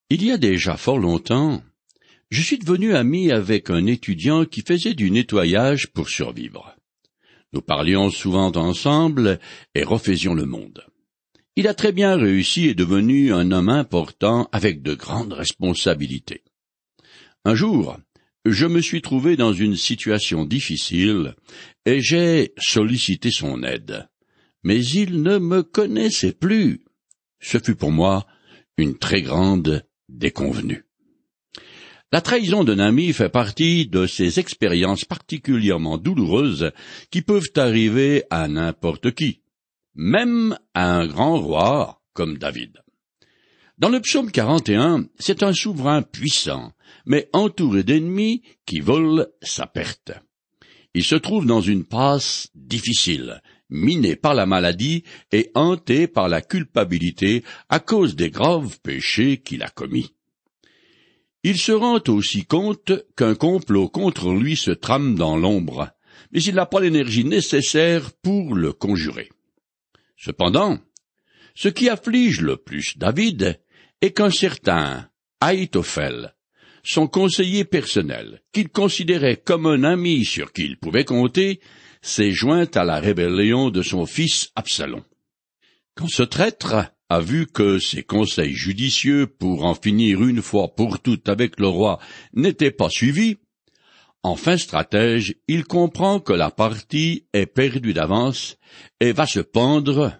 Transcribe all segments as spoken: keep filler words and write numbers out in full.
Il y a déjà fort longtemps, je suis devenu ami avec un étudiant qui faisait du nettoyage pour survivre. Nous parlions souvent ensemble et refaisions le monde. Il a très bien réussi et est devenu un homme important avec de grandes responsabilités. Un jour, je me suis trouvé dans une situation difficile et j'ai sollicité son aide. Mais il ne me connaissait plus. Ce fut pour moi une très grande déconvenue. La trahison d'un ami fait partie de ces expériences particulièrement douloureuses qui peuvent arriver à n'importe qui, même à un grand roi comme David. Dans le psaume quarante et un, c'est un souverain puissant, mais entouré d'ennemis qui veulent sa perte. Il se trouve dans une passe difficile, miné par la maladie et hanté par la culpabilité à cause des graves péchés qu'il a commis. Il se rend aussi compte qu'un complot contre lui se trame dans l'ombre, mais il n'a pas l'énergie nécessaire pour le conjurer. Cependant, ce qui afflige le plus David est qu'un certain Ahitophel, son conseiller personnel, qu'il considérait comme un ami sur qui il pouvait compter, s'est joint à la rébellion de son fils Absalom. Quand ce traître a vu que ses conseils judicieux pour en finir une fois pour toutes avec le roi n'étaient pas suivis, en fin stratège, il comprend que la partie est perdue d'avance et va se pendre.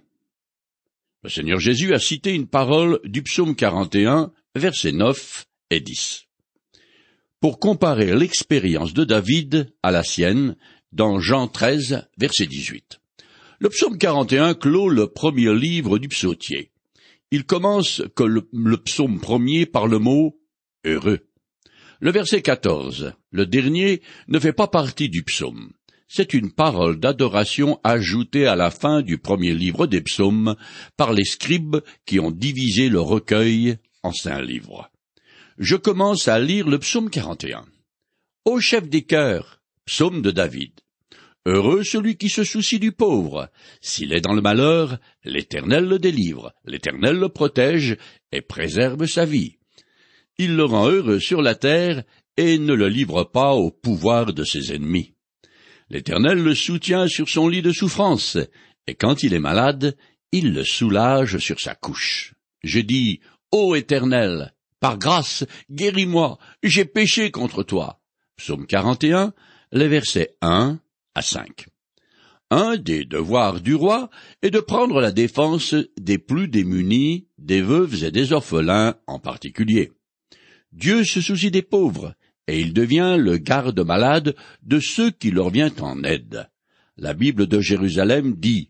Le Seigneur Jésus a cité une parole du psaume quarante et un, versets neuf et dix. Pour comparer l'expérience de David à la sienne, dans Jean treize, verset dix-huit. Le psaume quarante et un clôt le premier livre du psautier. Il commence que le, le psaume premier par le mot « heureux ». Le verset quatorze, le dernier, ne fait pas partie du psaume. C'est une parole d'adoration ajoutée à la fin du premier livre des psaumes par les scribes qui ont divisé le recueil en cinq livres. Je commence à lire le psaume quarante et un. Ô chef des chœurs, psaume de David. Heureux celui qui se soucie du pauvre. S'il est dans le malheur, l'Éternel le délivre, l'Éternel le protège et préserve sa vie. Il le rend heureux sur la terre et ne le livre pas au pouvoir de ses ennemis. L'Éternel le soutient sur son lit de souffrance, et quand il est malade, il le soulage sur sa couche. Je dis, ô Éternel, par grâce, guéris-moi, j'ai péché contre toi. Psaume quarante et un, les versets un à cinq. Un des devoirs du roi est de prendre la défense des plus démunis, des veuves et des orphelins en particulier. Dieu se soucie des pauvres, et il devient le garde-malade de ceux qui leur viennent en aide. La Bible de Jérusalem dit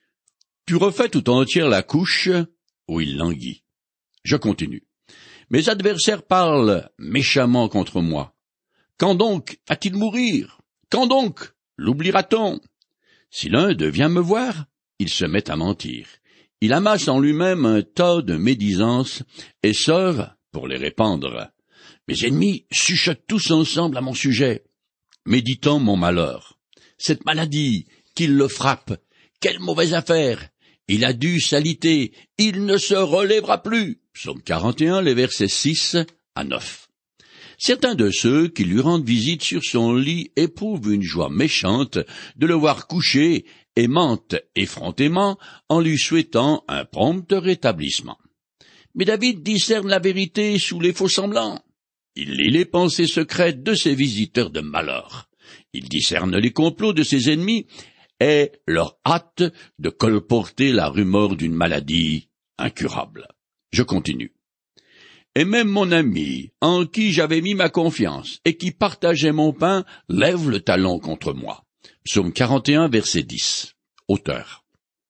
« Tu refais tout entière la couche où il languit. » Je continue. Mes adversaires parlent méchamment contre moi. Quand donc va-t-il mourir? Quand donc l'oubliera-t-on? Si l'un d'eux vient me voir, il se met à mentir. Il amasse en lui-même un tas de médisances et sauve pour les répandre. Mes ennemis chuchotent tous ensemble à mon sujet, méditant mon malheur. Cette maladie, qu'il le frappe, quelle mauvaise affaire! Il a dû s'aliter, il ne se relèvera plus. Psaume quarante et un, les versets six à neuf. Certains de ceux qui lui rendent visite sur son lit éprouvent une joie méchante de le voir couché et mentent effrontément en lui souhaitant un prompt rétablissement. Mais David discerne la vérité sous les faux-semblants. Il lit les pensées secrètes de ses visiteurs de malheur. Il discerne les complots de ses ennemis et leur hâte de colporter la rumeur d'une maladie incurable. Je continue. Et même mon ami, en qui j'avais mis ma confiance et qui partageait mon pain, lève le talon contre moi. Psaume quarante et un, verset dix. Auteur.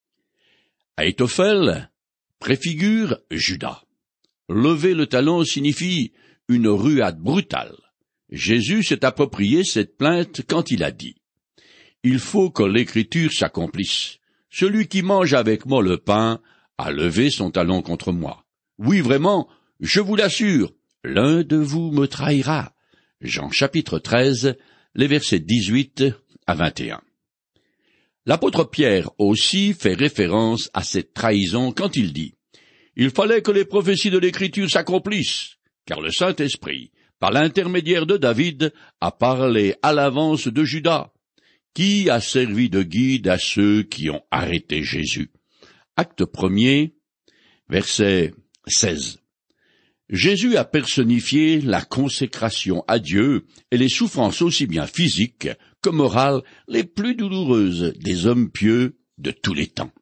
Ahitophel préfigure Judas. Lever le talon signifie une ruade brutale. Jésus s'est approprié cette plainte quand il a dit « Il faut que l'écriture s'accomplisse. Celui qui mange avec moi le pain a levé son talon contre moi. Oui, vraiment, je vous l'assure, l'un de vous me trahira. » Jean chapitre treize, les versets dix-huit à vingt et un. L'apôtre Pierre aussi fait référence à cette trahison quand il dit Il fallait que les prophéties de l'Écriture s'accomplissent, car le Saint-Esprit, par l'intermédiaire de David, a parlé à l'avance de Judas, qui a servi de guide à ceux qui ont arrêté Jésus. Acte premier, verset seize. Jésus a personnifié la consécration à Dieu et les souffrances aussi bien physiques que morales les plus douloureuses des hommes pieux de tous les temps.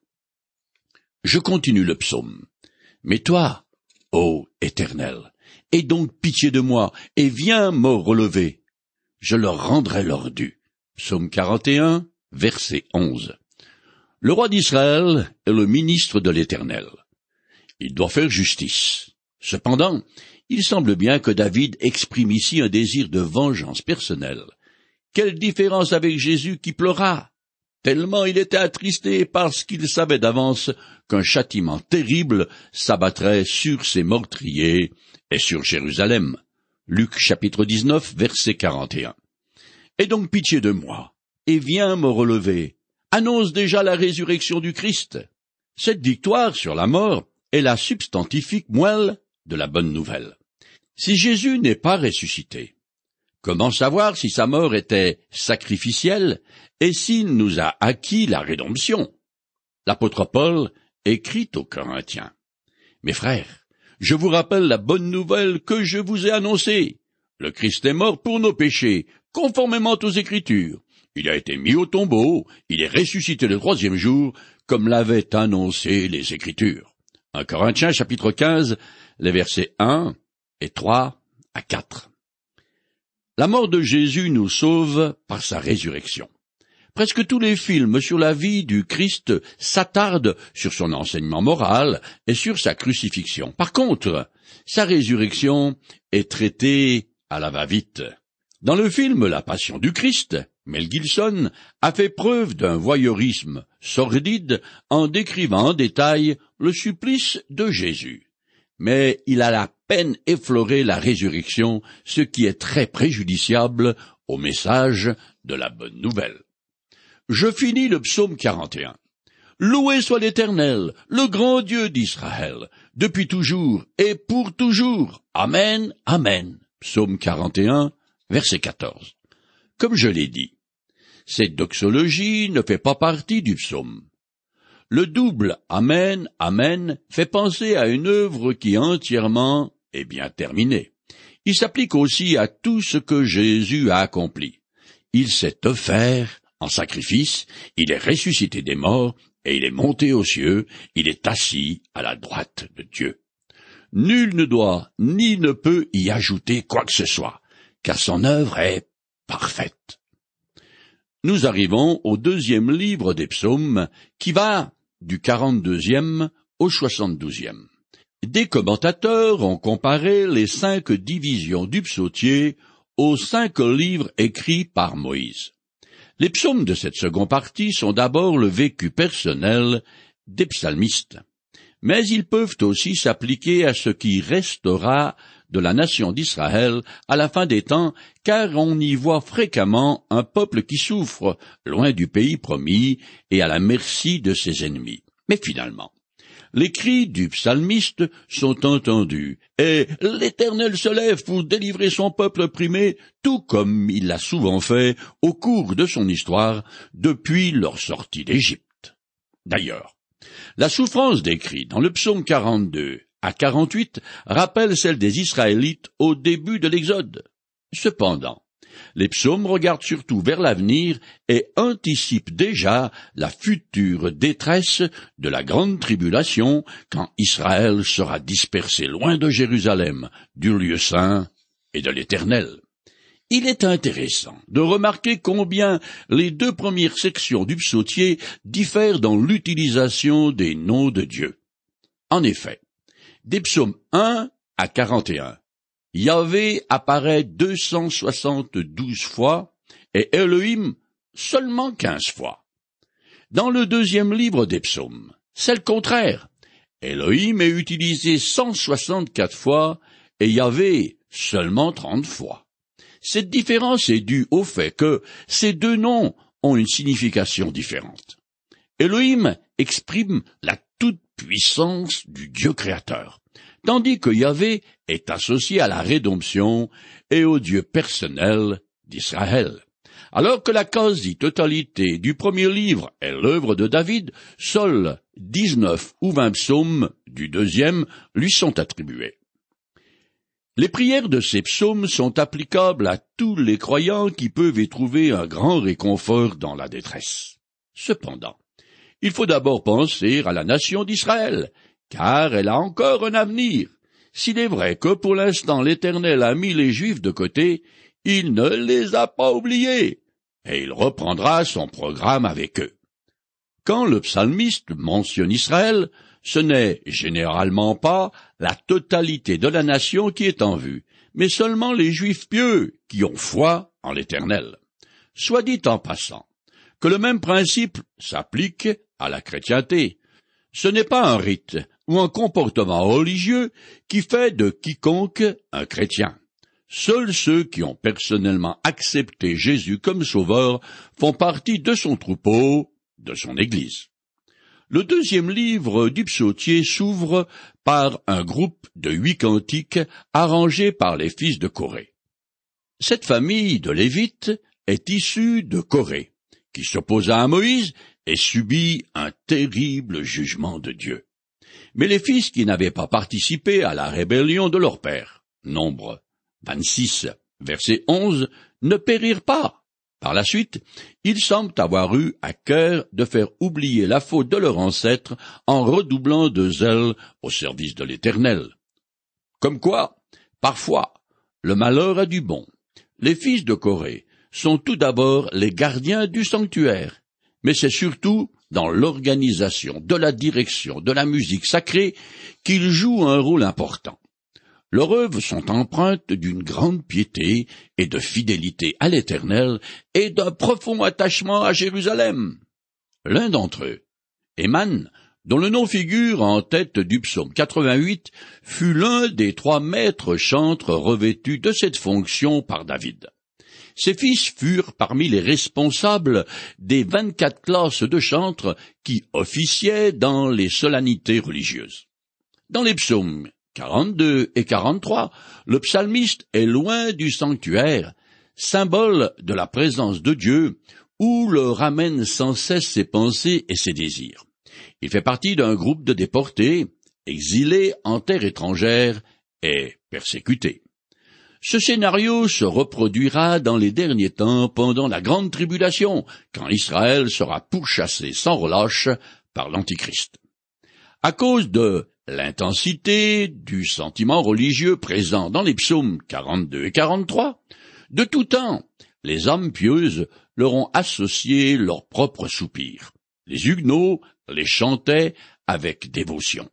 Je continue le psaume. Mais toi, ô Éternel, aie donc pitié de moi et viens me relever. Je leur rendrai leur dû. Psaume quarante et un, verset onze. Le roi d'Israël est le ministre de l'Éternel. Il doit faire justice. Cependant, il semble bien que David exprime ici un désir de vengeance personnelle. Quelle différence avec Jésus qui pleura, tellement il était attristé parce qu'il savait d'avance qu'un châtiment terrible s'abattrait sur ses meurtriers et sur Jérusalem. Luc chapitre dix-neuf, verset quarante et un. Aie donc pitié de moi, et viens me relever. Annonce déjà la résurrection du Christ. Cette victoire sur la mort est la substantifique moelle de la bonne nouvelle. Si Jésus n'est pas ressuscité, comment savoir si sa mort était sacrificielle et s'il nous a acquis la rédemption? L'apôtre Paul écrit aux Corinthiens. Mes frères, je vous rappelle la bonne nouvelle que je vous ai annoncée. Le Christ est mort pour nos péchés, conformément aux Écritures. Il a été mis au tombeau, il est ressuscité le troisième jour, comme l'avaient annoncé les Écritures. un Corinthiens chapitre quinze, les versets un et trois à quatre. La mort de Jésus nous sauve par sa résurrection. Presque tous les films sur la vie du Christ s'attardent sur son enseignement moral et sur sa crucifixion. Par contre, sa résurrection est traitée à la va-vite. Dans le film La Passion du Christ, Mel Gibson a fait preuve d'un voyeurisme sordide en décrivant en détail le supplice de Jésus. Mais il a à peine effleuré la résurrection, ce qui est très préjudiciable au message de la bonne nouvelle. Je finis le psaume quarante et un. Loué soit l'Éternel, le grand Dieu d'Israël, depuis toujours et pour toujours. Amen, amen. Psaume quarante et un, verset quatorze. Comme je l'ai dit, cette doxologie ne fait pas partie du psaume. Le double Amen, Amen fait penser à une œuvre qui entièrement est bien terminée. Il s'applique aussi à tout ce que Jésus a accompli. Il s'est offert en sacrifice, il est ressuscité des morts, et il est monté aux cieux, il est assis à la droite de Dieu. Nul ne doit ni ne peut y ajouter quoi que ce soit, car son œuvre est parfaite. Nous arrivons au deuxième livre des psaumes, qui va du quarante-deuxième au soixante-douzième. Des commentateurs ont comparé les cinq divisions du psautier aux cinq livres écrits par Moïse. Les psaumes de cette seconde partie sont d'abord le vécu personnel des psalmistes, mais ils peuvent aussi s'appliquer à ce qui restera de la nation d'Israël à la fin des temps, car on y voit fréquemment un peuple qui souffre, loin du pays promis et à la merci de ses ennemis. Mais finalement, les cris du psalmiste sont entendus, et l'Éternel se lève pour délivrer son peuple opprimé, tout comme il l'a souvent fait au cours de son histoire depuis leur sortie d'Égypte. D'ailleurs, la souffrance décrite dans le psaume quarante-deux à quarante-huit rappelle celle des Israélites au début de l'Exode. Cependant, les psaumes regardent surtout vers l'avenir et anticipent déjà la future détresse de la grande tribulation quand Israël sera dispersé loin de Jérusalem, du lieu saint et de l'Éternel. Il est intéressant de remarquer combien les deux premières sections du psautier diffèrent dans l'utilisation des noms de Dieu. En effet, des psaumes un à quarante et un, Yahvé apparaît deux cent soixante-douze fois et Elohim seulement quinze fois. Dans le deuxième livre des psaumes, c'est le contraire. Elohim est utilisé cent soixante-quatre fois et Yahvé seulement trente fois. Cette différence est due au fait que ces deux noms ont une signification différente. Elohim exprime la toute puissance du Dieu créateur, tandis que Yahvé est associé à la rédemption et au Dieu personnel d'Israël. Alors que la quasi-totalité du premier livre est l'œuvre de David, seuls dix-neuf ou vingt psaumes du deuxième lui sont attribués. Les prières de ces psaumes sont applicables à tous les croyants qui peuvent y trouver un grand réconfort dans la détresse. Cependant, il faut d'abord penser à la nation d'Israël, car elle a encore un avenir. S'il est vrai que pour l'instant l'Éternel a mis les Juifs de côté, il ne les a pas oubliés, et il reprendra son programme avec eux. Quand le psalmiste mentionne Israël, ce n'est généralement pas la totalité de la nation qui est en vue, mais seulement les Juifs pieux qui ont foi en l'Éternel. Soit dit en passant, que le même principe s'applique à la chrétienté. Ce n'est pas un rite ou un comportement religieux qui fait de quiconque un chrétien. Seuls ceux qui ont personnellement accepté Jésus comme sauveur font partie de son troupeau, de son Église. Le deuxième livre du psautier s'ouvre par un groupe de huit cantiques arrangés par les fils de Corée. Cette famille de Lévites est issue de Corée, qui s'opposa à Moïse et subit un terrible jugement de Dieu. Mais les fils qui n'avaient pas participé à la rébellion de leur père, Nombre vingt-six, verset onze, ne périrent pas. Par la suite, ils semblent avoir eu à cœur de faire oublier la faute de leurs ancêtres en redoublant de zèle au service de l'Éternel. Comme quoi, parfois, le malheur a du bon. Les fils de Corée sont tout d'abord les gardiens du sanctuaire, mais c'est surtout dans l'organisation, de la direction, de la musique sacrée qu'ils jouent un rôle important. Leurs œuvres sont empreintes d'une grande piété et de fidélité à l'Éternel et d'un profond attachement à Jérusalem. L'un d'entre eux, Éman, dont le nom figure en tête du psaume quatre-vingt-huit, fut l'un des trois maîtres chantres revêtus de cette fonction par David. Ses fils furent parmi les responsables des vingt-quatre classes de chantres qui officiaient dans les solennités religieuses. Dans les psaumes quarante-deux et quarante-trois, le psalmiste est loin du sanctuaire, symbole de la présence de Dieu, où le ramène sans cesse ses pensées et ses désirs. Il fait partie d'un groupe de déportés, exilés en terre étrangère et persécutés. Ce scénario se reproduira dans les derniers temps pendant la grande tribulation, quand Israël sera pourchassé sans relâche par l'Antichrist. À cause de l'intensité du sentiment religieux présent dans les psaumes quarante-deux et quarante-trois, de tout temps, les âmes pieuses leur ont associé leurs propres soupirs. Les Huguenots les chantaient avec dévotion.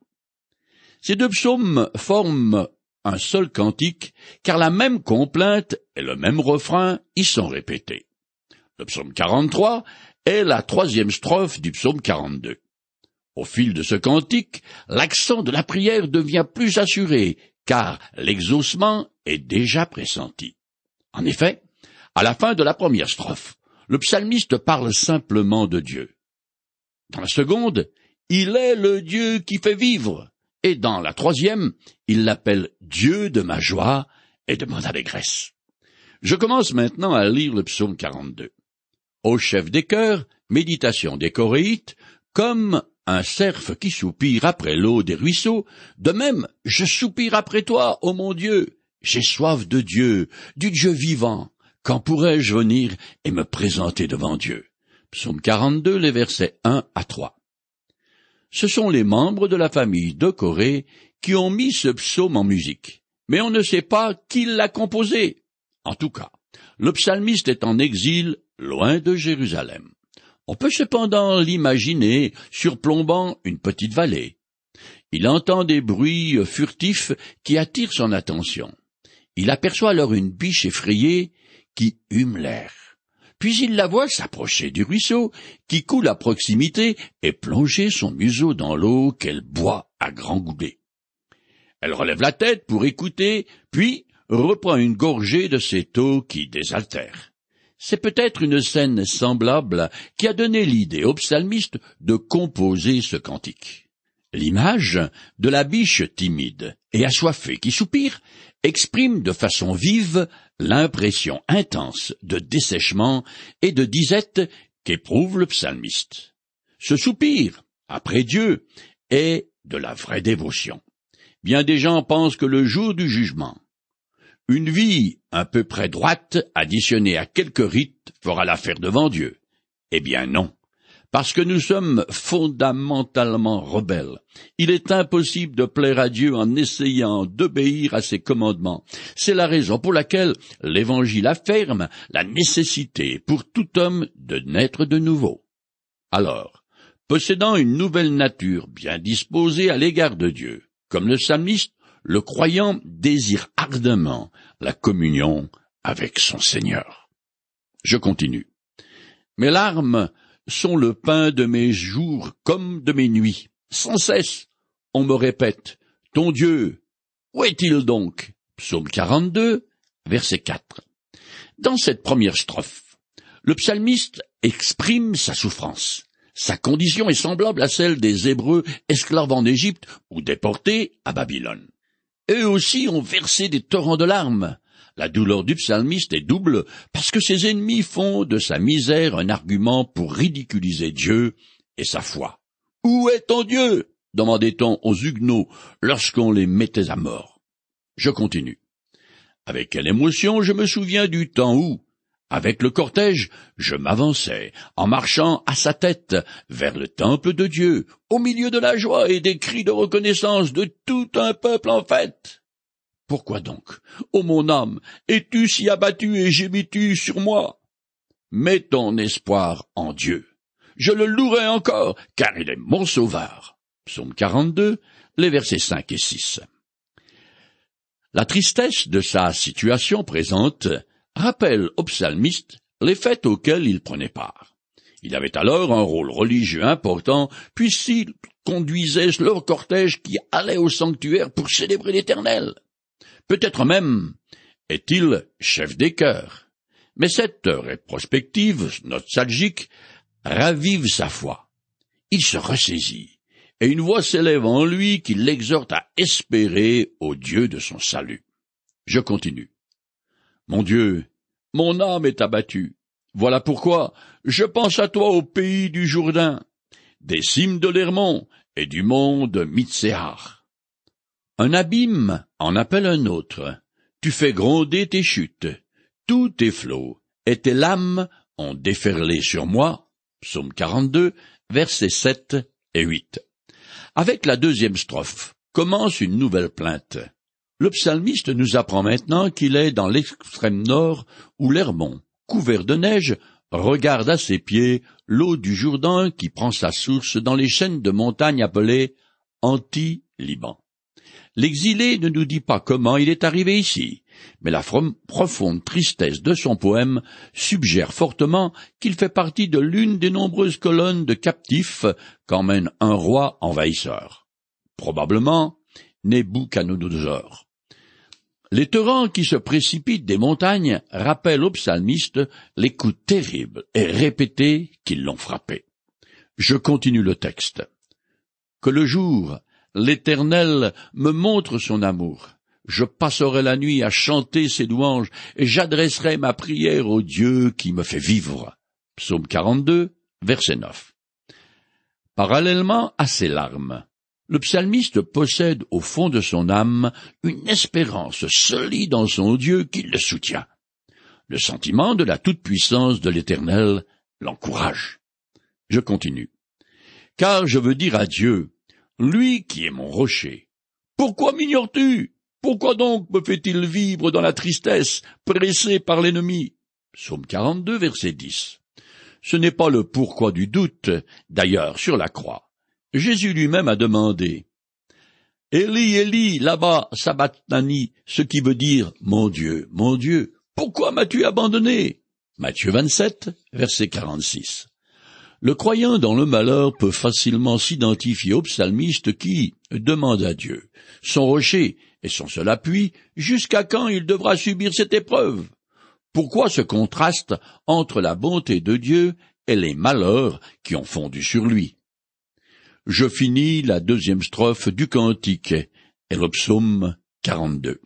Ces deux psaumes forment un seul cantique, car la même complainte et le même refrain y sont répétés. Le psaume quarante-trois est la troisième strophe du psaume quarante-deux. Au fil de ce cantique, l'accent de la prière devient plus assuré, car l'exaucement est déjà pressenti. En effet, à la fin de la première strophe, le psalmiste parle simplement de Dieu. Dans la seconde, il est le Dieu qui fait vivre, et dans la troisième, il l'appelle Dieu de ma joie et de mon allégresse. Je commence maintenant à lire le psaume quarante-deux. Au chef des chœurs, méditation des Coréites, comme un cerf qui soupire après l'eau des ruisseaux, de même, je soupire après toi, ô mon Dieu. J'ai soif de Dieu, du Dieu vivant. Quand pourrais-je venir et me présenter devant Dieu? Psaume quarante-deux, les versets un à trois. Ce sont les membres de la famille de Corée qui ont mis ce psaume en musique, mais on ne sait pas qui l'a composé. En tout cas, le psalmiste est en exil, loin de Jérusalem. On peut cependant l'imaginer surplombant une petite vallée. Il entend des bruits furtifs qui attirent son attention. Il aperçoit alors une biche effrayée qui hume l'air. Puis il la voit s'approcher du ruisseau qui coule à proximité et plonger son museau dans l'eau qu'elle boit à grands goulets. Elle relève la tête pour écouter, puis reprend une gorgée de cette eau qui désaltère. C'est peut-être une scène semblable qui a donné l'idée au psalmiste de composer ce cantique. L'image de la biche timide et assoiffée qui soupire exprime de façon vive l'impression intense de dessèchement et de disette qu'éprouve le psalmiste. Ce soupir, après Dieu, est de la vraie dévotion. Bien des gens pensent que le jour du jugement, une vie à peu près droite additionnée à quelques rites fera l'affaire devant Dieu. Eh bien non, parce que nous sommes fondamentalement rebelles. Il est impossible de plaire à Dieu en essayant d'obéir à ses commandements. C'est la raison pour laquelle l'Évangile affirme la nécessité pour tout homme de naître de nouveau. Alors, possédant une nouvelle nature bien disposée à l'égard de Dieu, comme le psalmiste, le croyant désire ardemment la communion avec son Seigneur. Je continue. Mes larmes sont le pain de mes jours comme de mes nuits. Sans cesse, on me répète, « Ton Dieu, où est-il donc ?» Psaume quarante-deux, verset quatre. Dans cette première strophe, le psalmiste exprime sa souffrance. Sa condition est semblable à celle des Hébreux esclaves en Égypte ou déportés à Babylone. Eux aussi ont versé des torrents de larmes. La douleur du psalmiste est double parce que ses ennemis font de sa misère un argument pour ridiculiser Dieu et sa foi. « Où est ton Dieu ?» demandait-on aux Huguenots lorsqu'on les mettait à mort. Je continue. Avec quelle émotion je me souviens du temps où, avec le cortège, je m'avançais, en marchant à sa tête, vers le temple de Dieu, au milieu de la joie et des cris de reconnaissance de tout un peuple en fête. Pourquoi donc, ô mon âme, es-tu si abattu et gémis-tu sur moi? Mets ton espoir en Dieu. Je le louerai encore, car il est mon sauveur. Psaume quarante-deux, les versets cinq et six. La tristesse de sa situation présente rappelle au psalmiste les fêtes auxquelles il prenait part. Il avait alors un rôle religieux important, puisqu'il conduisait leur cortège qui allait au sanctuaire pour célébrer l'Éternel. Peut-être même est-il chef des chœurs. Mais cette rétrospective nostalgique ravive sa foi. Il se ressaisit, et une voix s'élève en lui qui l'exhorte à espérer au Dieu de son salut. Je continue. Mon Dieu, mon âme est abattue. Voilà pourquoi je pense à toi au pays du Jourdain, des cimes de l'Hermon et du mont de Mitséar. Un abîme en appelle un autre. Tu fais gronder tes chutes. Tous tes flots et tes lames ont déferlé sur moi. Psaume quarante-deux, versets sept et huit. Avec la deuxième strophe commence une nouvelle plainte. Le psalmiste nous apprend maintenant qu'il est dans l'extrême nord où l'Hermon, couvert de neige, regarde à ses pieds l'eau du Jourdain qui prend sa source dans les chaînes de montagnes appelées Anti-Liban. L'exilé ne nous dit pas comment il est arrivé ici, mais la profonde tristesse de son poème suggère fortement qu'il fait partie de l'une des nombreuses colonnes de captifs qu'emmène un roi envahisseur. Probablement Nebuchadnezzar. Les torrents qui se précipitent des montagnes rappellent au psalmiste les coups terribles et répétés qui l'ont frappé. Je continue le texte. Que le jour, l'Éternel me montre son amour. Je passerai la nuit à chanter ses louanges et j'adresserai ma prière au Dieu qui me fait vivre. Psaume quarante-deux, verset neuf. Parallèlement à ces larmes, le psalmiste possède au fond de son âme une espérance solide en son Dieu qui le soutient. Le sentiment de la toute-puissance de l'Éternel l'encourage. Je continue. Car je veux dire à Dieu, lui qui est mon rocher, pourquoi m'ignores-tu? Pourquoi donc me fait-il vivre dans la tristesse, pressé par l'ennemi? Psaume quarante-deux, verset dix. Ce n'est pas le pourquoi du doute, d'ailleurs, sur la croix. Jésus lui-même a demandé « Élie, Élie, lama sabachthani », ce qui veut dire « Mon Dieu, mon Dieu, pourquoi m'as-tu abandonné » Matthieu vingt-sept, verset quarante-six. Le croyant dans le malheur peut facilement s'identifier au psalmiste qui demande à Dieu, son rocher et son seul appui, jusqu'à quand il devra subir cette épreuve. Pourquoi ce contraste entre la bonté de Dieu et les malheurs qui ont fondu sur lui? Je finis la deuxième strophe du cantique et le psaume quarante-deux.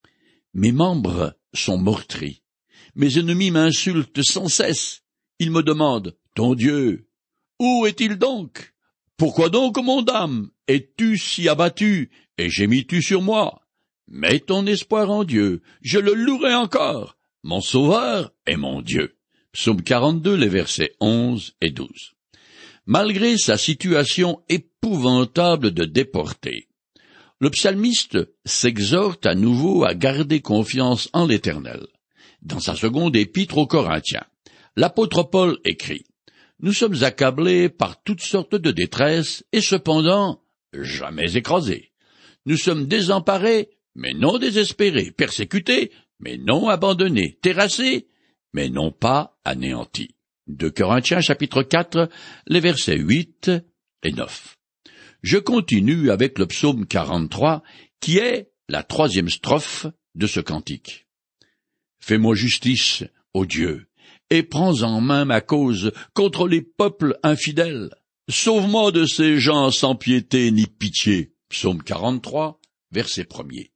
Mes membres sont meurtris, mes ennemis m'insultent sans cesse. Ils me demandent, ton Dieu, où est-il donc? Pourquoi donc, mon âme, es-tu si abattue, et gémis-tu sur moi? Mets ton espoir en Dieu, je le louerai encore, mon Sauveur est mon Dieu. Psaume quarante-deux, les versets onze et douze. Malgré sa situation épouvantable de déporté, le psalmiste s'exhorte à nouveau à garder confiance en l'Éternel. Dans sa seconde épître aux Corinthiens, l'apôtre Paul écrit « Nous sommes accablés par toutes sortes de détresse, et cependant jamais écrasés. Nous sommes désemparés, mais non désespérés, persécutés, mais non abandonnés, terrassés, mais non pas anéantis. » deux Corinthiens chapitre quatre, les versets huit et neuf. Je continue avec le psaume quarante-trois, qui est la troisième strophe de ce cantique. Fais-moi justice, ô Dieu, et prends en main ma cause contre les peuples infidèles. Sauve-moi de ces gens sans piété ni pitié. Psaume quarante-trois, verset premier.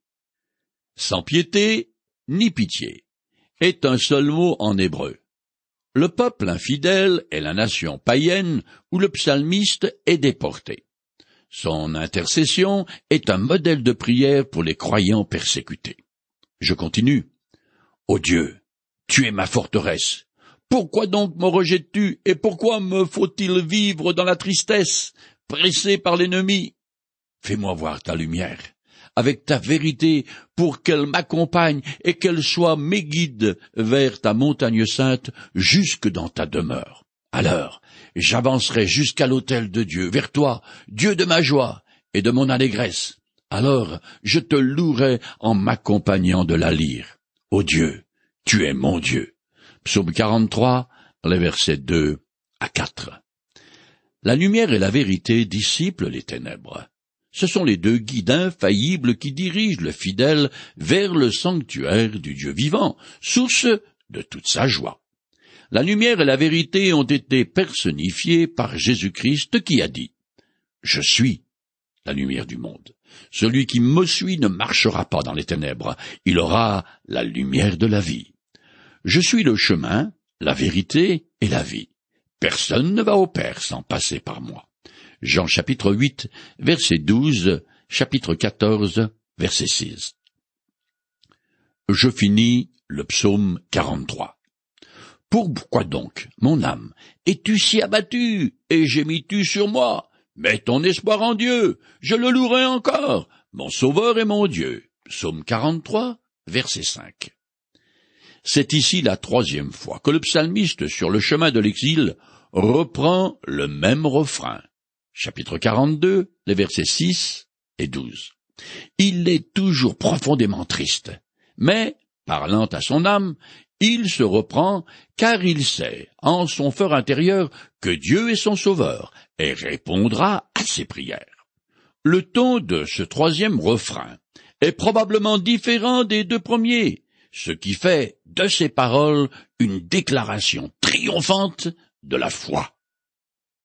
Sans piété ni pitié est un seul mot en hébreu. Le peuple infidèle est la nation païenne où le psalmiste est déporté. Son intercession est un modèle de prière pour les croyants persécutés. Je continue. Ô Dieu, tu es ma forteresse. Pourquoi donc me rejettes-tu, et pourquoi me faut-il vivre dans la tristesse, pressé par l'ennemi? Fais-moi voir ta lumière, avec ta vérité, pour qu'elle m'accompagne et qu'elle soit mes guides vers ta montagne sainte, jusque dans ta demeure. Alors, j'avancerai jusqu'à l'autel de Dieu, vers toi, Dieu de ma joie et de mon allégresse. Alors, je te louerai en m'accompagnant de la lyre. Ô Dieu, tu es mon Dieu. Psaume quarante-trois, les versets deux à quatre. La lumière et la vérité dissipent les ténèbres. Ce sont les deux guides infaillibles qui dirigent le fidèle vers le sanctuaire du Dieu vivant, source de toute sa joie. La lumière et la vérité ont été personnifiées par Jésus-Christ qui a dit « Je suis la lumière du monde. Celui qui me suit ne marchera pas dans les ténèbres, il aura la lumière de la vie. Je suis le chemin, la vérité et la vie. Personne ne va au Père sans passer par moi. » Jean chapitre huit, verset douze, chapitre quatorze, verset six. Je finis le psaume quarante-trois. Pourquoi donc, mon âme, es-tu si abattue, et gémis-tu sur moi? Mets ton espoir en Dieu, je le louerai encore, mon Sauveur est mon Dieu. Psaume quarante-trois, verset cinq. C'est ici la troisième fois que le psalmiste, sur le chemin de l'exil, reprend le même refrain. Chapitre quarante-deux, les versets six et douze. Il est toujours profondément triste, mais, parlant à son âme, il se reprend, car il sait, en son fort intérieur, que Dieu est son sauveur, et répondra à ses prières. Le ton de ce troisième refrain est probablement différent des deux premiers, ce qui fait de ces paroles une déclaration triomphante de la foi.